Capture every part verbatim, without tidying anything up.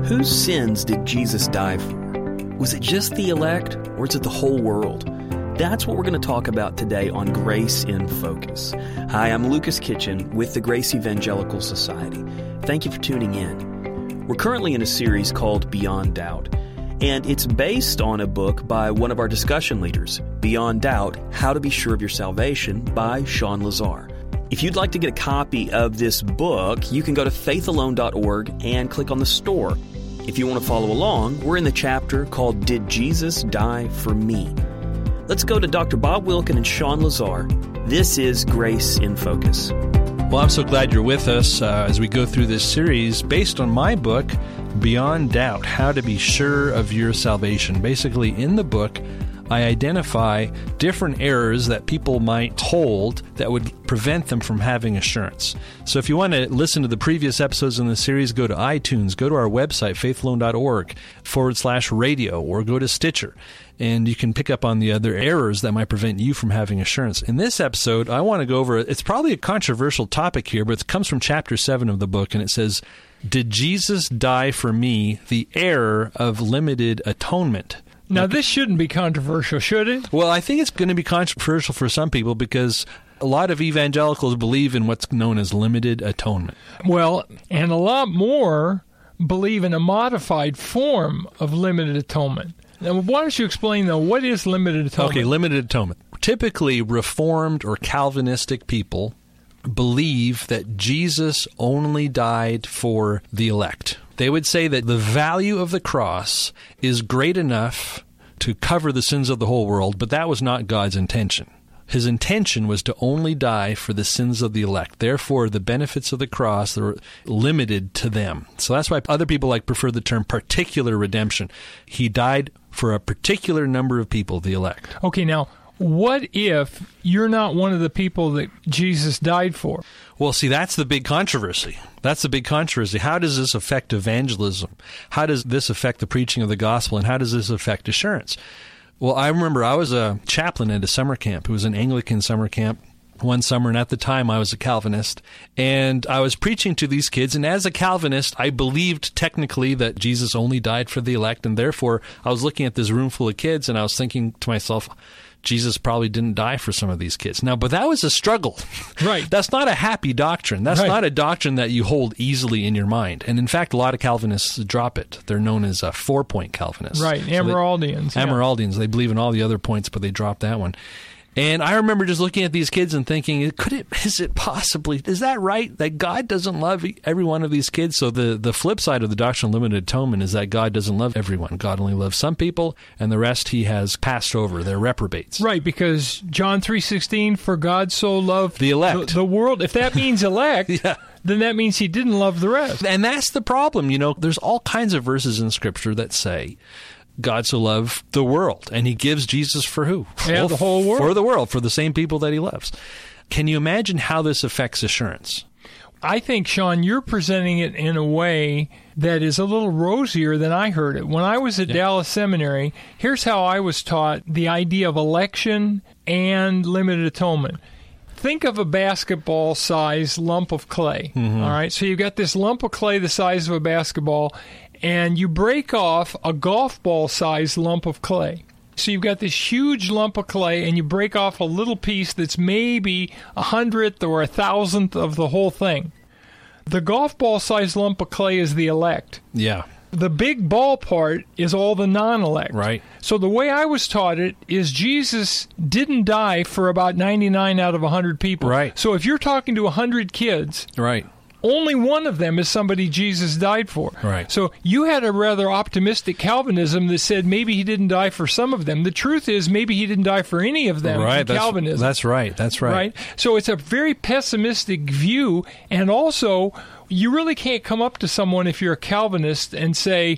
Whose sins did Jesus die for? Was it just the elect, or is it the whole world? That's what we're going to talk about today on Grace in Focus. Hi, I'm Lucas Kitchen with the Grace Evangelical Society. Thank you for tuning in. We're currently in a series called Beyond Doubt, and it's based on a book by one of our discussion leaders, Beyond Doubt, How to Be Sure of Your Salvation by Sean Lazar. If you'd like to get a copy of this book, you can go to faith alone dot org and click on the store. If you want to follow along, we're in the chapter called Did Jesus Die for Me? Let's go to Doctor Bob Wilkin and Sean Lazar. This is Grace in Focus. Well, I'm so glad you're with us uh, as we go through this series based on my book, Beyond Doubt, How to Be Sure of Your Salvation. Basically, in the book, I identify different errors that people might hold that would prevent them from having assurance. So if you want to listen to the previous episodes in the series, go to iTunes, go to our website, faith alone dot org forward slash radio, or go to Stitcher, and you can pick up on the other errors that might prevent you from having assurance. In this episode, I want to go over, it's probably a controversial topic here, but it comes from chapter seven of the book, and it says, Did Jesus die for me? The error of limited atonement. Now, this shouldn't be controversial, should it? Well, I think it's going to be controversial for some people because a lot of evangelicals believe in what's known as limited atonement. Well, and a lot more believe in a modified form of limited atonement. Now, why don't you explain, though, what is limited atonement? Okay, limited atonement. Typically, Reformed or Calvinistic people believe that Jesus only died for the elect. They would say that the value of the cross is great enough to cover the sins of the whole world, but that was not God's intention. His intention was to only die for the sins of the elect. Therefore, the benefits of the cross are limited to them. So that's why other people like prefer the term particular redemption. He died for a particular number of people, the elect. Okay, now, what if you're not one of the people that Jesus died for? Well, see, that's the big controversy. That's the big controversy. How does this affect evangelism? How does this affect the preaching of the gospel? And how does this affect assurance? Well, I remember I was a chaplain at a summer camp. It was an Anglican summer camp one summer, and at the time I was a Calvinist. And I was preaching to these kids, and as a Calvinist, I believed technically that Jesus only died for the elect, and therefore I was looking at this room full of kids, and I was thinking to myself, Jesus probably didn't die for some of these kids. Now, but that was a struggle. Right. That's not a happy doctrine. That's right. not a doctrine that you hold easily in your mind. And in fact, a lot of Calvinists drop it. They're known as uh, four-point Calvinists. Right, Amyraldians. So they, yeah. Amyraldians. They believe in all the other points, but they drop that one. And I remember just looking at these kids and thinking, could it, is it possibly, is that right, that God doesn't love every one of these kids? So the, the flip side of the doctrine of limited atonement is that God doesn't love everyone. God only loves some people, and the rest he has passed over. They're reprobates. Right, because John three sixteen, for God so loved the elect. The, the world. If that means elect, yeah. then that means he didn't love the rest. And that's the problem. You know, there's all kinds of verses in Scripture that say, God so loved the world, and he gives Jesus for who? Yeah, well, the whole world. For the world, for the same people that he loves. Can you imagine how this affects assurance? I think, Sean, you're presenting it in a way that is a little rosier than I heard it. When I was at yeah. Dallas Seminary, here's how I was taught the idea of election and limited atonement. Think of a basketball-sized lump of clay, mm-hmm. all right? So you've got this lump of clay the size of a basketball, and you break off a golf ball-sized lump of clay. So you've got this huge lump of clay, and you break off a little piece that's maybe a hundredth or a thousandth of the whole thing. The golf ball-sized lump of clay is the elect. Yeah. The big ball part is all the non-elect. Right. So the way I was taught it is Jesus didn't die for about ninety-nine out of one hundred people. Right. So if you're talking to one hundred kids, right. only one of them is somebody Jesus died for. Right. So you had a rather optimistic Calvinism that said maybe he didn't die for some of them. The truth is maybe he didn't die for any of them right. in that's, Calvinism. That's right. That's right. Right. So it's a very pessimistic view, and also you really can't come up to someone if you're a Calvinist and say,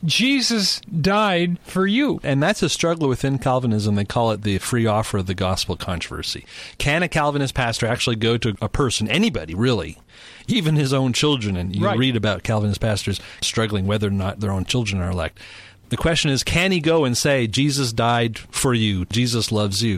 Jesus died for you. And that's a struggle within Calvinism. They call it the free offer of the gospel controversy. Can a Calvinist pastor actually go to a person, anybody really, even his own children, and you right. read about Calvinist pastors struggling whether or not their own children are elect. The question is, can he go and say, Jesus died for you, Jesus loves you?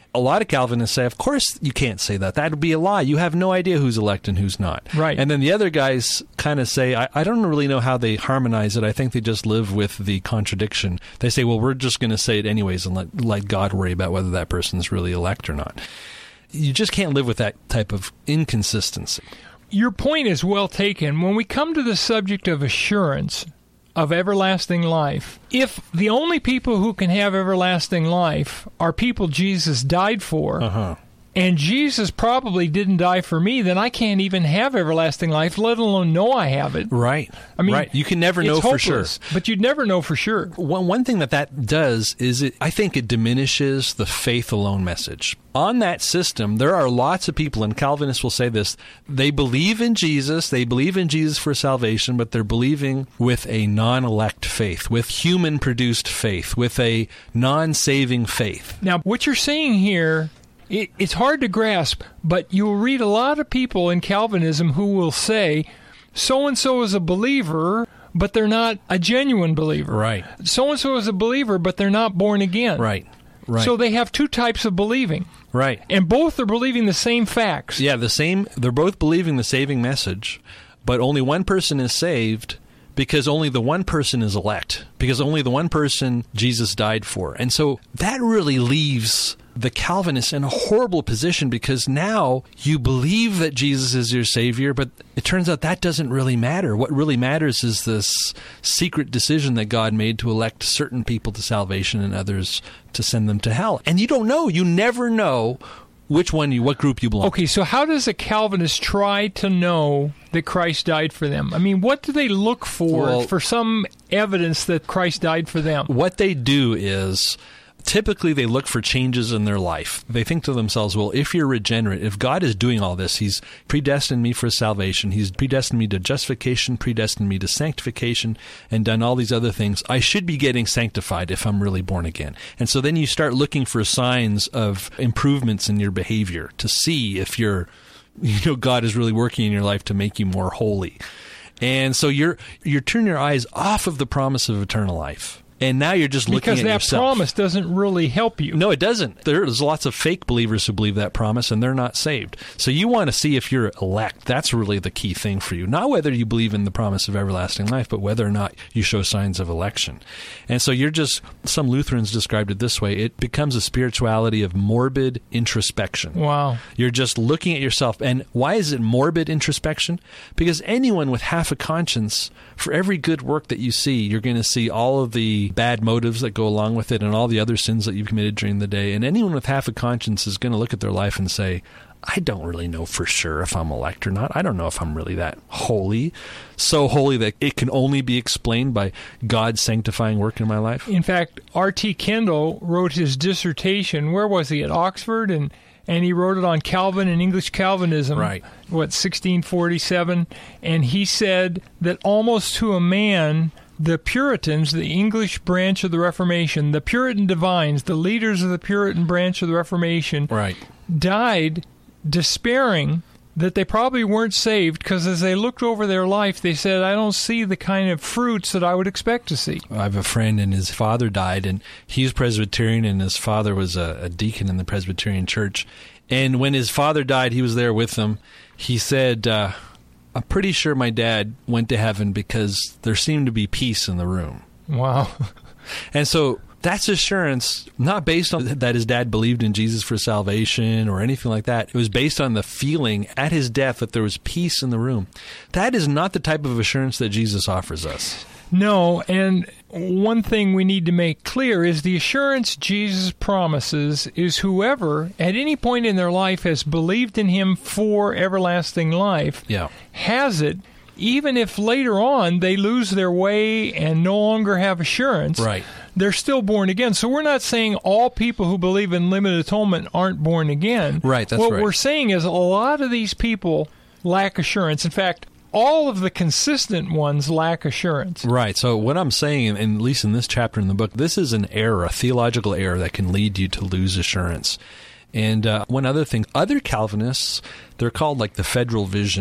A lot of Calvinists say, of course you can't say that. That would be a lie. You have no idea who's elect and who's not. Right. And then the other guys kind of say, I, I don't really know how they harmonize it. I think they just live with the contradiction. They say, well, we're just going to say it anyways and let, let God worry about whether that person's really elect or not. You just can't live with that type of inconsistency. Your point is well taken. When we come to the subject of assurance of everlasting life, if the only people who can have everlasting life are people Jesus died for, Uh-huh. and Jesus probably didn't die for me, then I can't even have everlasting life, let alone know I have it. Right. I mean, right. You can never know it's for sure. hopeless, but you'd never know for sure. One, one thing that that does is it, I think it diminishes the faith alone message. On that system, there are lots of people, and Calvinists will say this, they believe in Jesus, they believe in Jesus for salvation, but they're believing with a non-elect faith, with human-produced faith, with a non-saving faith. Now, what you're saying here, it, it's hard to grasp, but you'll read a lot of people in Calvinism who will say, so-and-so is a believer, but they're not a genuine believer. Right. So-and-so is a believer, but they're not born again. Right. Right. So they have two types of believing. Right. And both are believing the same facts. Yeah, the same. They're both believing the saving message, but only one person is saved because only the one person is elect, because only the one person Jesus died for. And so that really leaves the Calvinists in a horrible position, because now you believe that Jesus is your Savior, but it turns out that doesn't really matter. What really matters is this secret decision that God made to elect certain people to salvation and others to send them to hell. And you don't know. You never know which one you, what group you belong to. Okay, so how does a Calvinist try to know that Christ died for them? I mean, what do they look for Well, for some evidence that Christ died for them? What they do is, typically they look for changes in their life. They think to themselves, well, if you're regenerate, if God is doing all this, He's predestined me for salvation, He's predestined me to justification, predestined me to sanctification, and done all these other things, I should be getting sanctified if I'm really born again. And so then you start looking for signs of improvements in your behavior to see if you're, you know, God is really working in your life to make you more holy. And so you're you're turning your eyes off of the promise of eternal life. And now you're just looking Because at that yourself. promise doesn't really help you. No, it doesn't. There's lots of fake believers who believe that promise, and they're not saved. So you want to see if you're elect. That's really the key thing for you. Not whether you believe in the promise of everlasting life, but whether or not you show signs of election. And so you're just, some Lutherans described it this way, it becomes a spirituality of morbid introspection. Wow. You're just looking at yourself. And why is it morbid introspection? Because anyone with half a conscience, for every good work that you see, you're going to see all of the bad motives that go along with it and all the other sins that you've committed during the day. And anyone with half a conscience is going to look at their life and say, I don't really know for sure if I'm elect or not. I don't know if I'm really that holy, so holy that it can only be explained by God's sanctifying work in my life. In fact, R T Kendall wrote his dissertation, where was he, at Oxford? And and he wrote it on Calvin and English Calvinism, Right. what, sixteen forty-seven? And he said that almost to a man, the Puritans, the English branch of the Reformation, the Puritan divines, the leaders of the Puritan branch of the Reformation, Right. died despairing that they probably weren't saved, because as they looked over their life, they said, I don't see the kind of fruits that I would expect to see. I have a friend, and his father died, and he's Presbyterian, and his father was a, a deacon in the Presbyterian church. And when his father died, he was there with them. He said, uh, I'm pretty sure my dad went to heaven because there seemed to be peace in the room. Wow. And so that's assurance, not based on that his dad believed in Jesus for salvation or anything like that. It was based on the feeling at his death that there was peace in the room. That is not the type of assurance that Jesus offers us. No, and one thing we need to make clear is the assurance Jesus promises is whoever at any point in their life has believed in Him for everlasting life Yeah. has it, even if later on they lose their way and no longer have assurance. Right. They're still born again. So we're not saying all people who believe in limited atonement aren't born again. Right, that's what right. we're saying is a lot of these people lack assurance. In fact, all of the consistent ones lack assurance. Right. So what I'm saying, and at least in this chapter in the book, this is an error, a theological error that can lead you to lose assurance. And uh, one other thing, other Calvinists, they're called like the Federal Vision,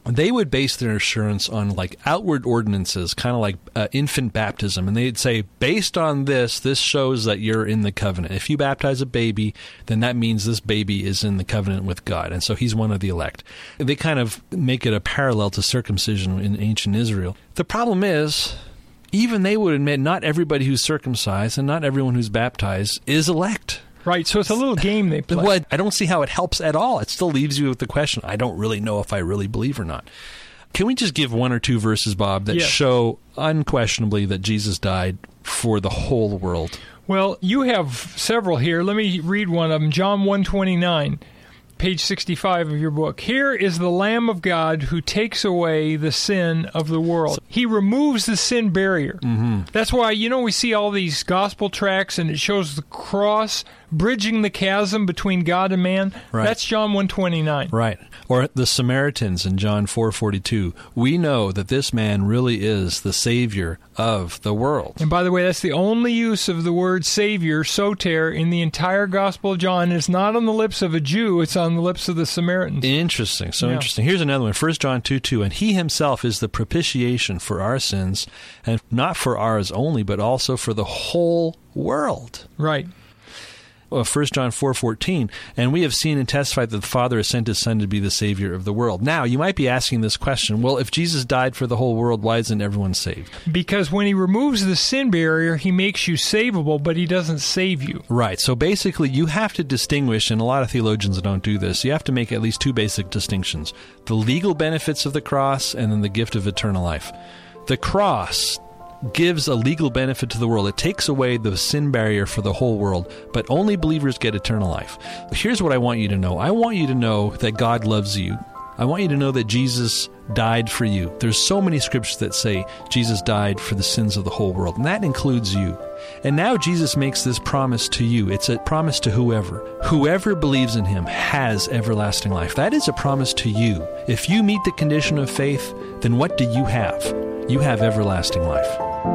they would base their assurance on like outward ordinances, kind of like uh, infant baptism. And they'd say, based on this, this shows that you're in the covenant. If you baptize a baby, then that means this baby is in the covenant with God. And so he's one of the elect. They kind of make it a parallel to circumcision in ancient Israel. The problem is, even they would admit not everybody who's circumcised and not everyone who's baptized is elect. Right, so it's a little game they play. Well, I don't see how it helps at all. It still leaves you with the question, I don't really know if I really believe or not. Can we just give one or two verses, Bob, that yes. show unquestionably that Jesus died for the whole world? Well, you have several here. Let me read one of them. John one twenty-nine, page sixty-five of your book. Here is the Lamb of God who takes away the sin of the world. He removes the sin barrier. Mm-hmm. That's why, you know, we see all these gospel tracts and it shows the cross bridging the chasm between God and man. Right. That's John one twenty-nine. Right. Or the Samaritans in John four forty-two. We know that this man really is the Savior of the world. And by the way, that's the only use of the word Savior, soter, in the entire Gospel of John. It's not on the lips of a Jew, it's on the lips of the Samaritans. Interesting. So yeah. interesting. Here's another one. First John two two. And he himself is the propitiation for our sins, and not for ours only, but also for the whole world. Right. Well, First John four fourteen, and we have seen and testified that the Father has sent his Son to be the Savior of the world. Now, you might be asking this question, well, if Jesus died for the whole world, why isn't everyone saved? Because when he removes the sin barrier, he makes you savable, but he doesn't save you. Right. So basically, you have to distinguish, and a lot of theologians don't do this, you have to make at least two basic distinctions. The legal benefits of the cross, and then the gift of eternal life. The cross gives a legal benefit to the world. It takes away the sin barrier for the whole world, but only believers get eternal life. Here's what I want you to know. I want you to know that God loves you. I want you to know that Jesus died for you. There's so many scriptures that say Jesus died for the sins of the whole world, and that includes you. And now Jesus makes this promise to you. It's a promise to whoever. Whoever believes in him has everlasting life. That is a promise to you. If you meet the condition of faith, then what do you have? You have everlasting life.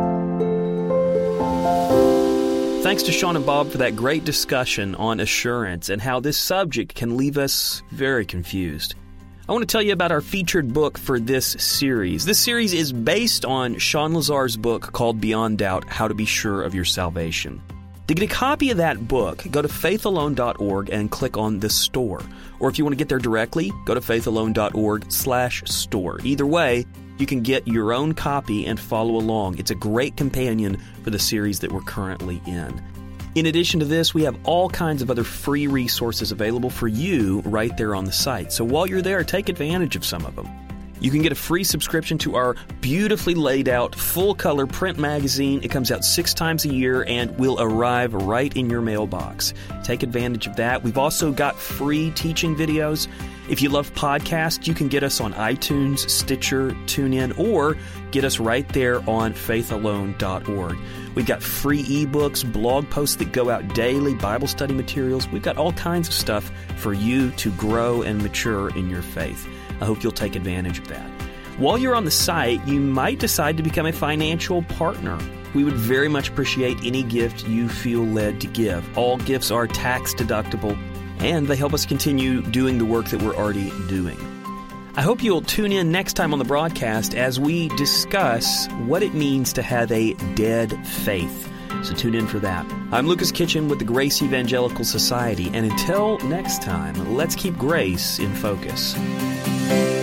Thanks to Sean and Bob for that great discussion on assurance and how this subject can leave us very confused. I want to tell you about our featured book for this series. This series is based on Sean Lazar's book called Beyond Doubt, How to Be Sure of Your Salvation. To get a copy of that book, go to faith alone dot org and click on the store. Or if you want to get there directly, go to faith alone dot org slash store. Either way, you can get your own copy and follow along. It's a great companion for the series that we're currently in. In addition to this, we have all kinds of other free resources available for you right there on the site. So while you're there, take advantage of some of them. You can get a free subscription to our beautifully laid out, full-color print magazine. It comes out six times a year and will arrive right in your mailbox. Take advantage of that. We've also got free teaching videos. If you love podcasts, you can get us on iTunes, Stitcher, TuneIn, or get us right there on faith alone dot org. We've got free ebooks, blog posts that go out daily, Bible study materials. We've got all kinds of stuff for you to grow and mature in your faith. I hope you'll take advantage of that. While you're on the site, you might decide to become a financial partner. We would very much appreciate any gift you feel led to give. All gifts are tax deductible, and they help us continue doing the work that we're already doing. I hope you'll tune in next time on the broadcast as we discuss what it means to have a dead faith. So tune in for that. I'm Lucas Kitchen with the Grace Evangelical Society, and until next time, let's keep grace in focus.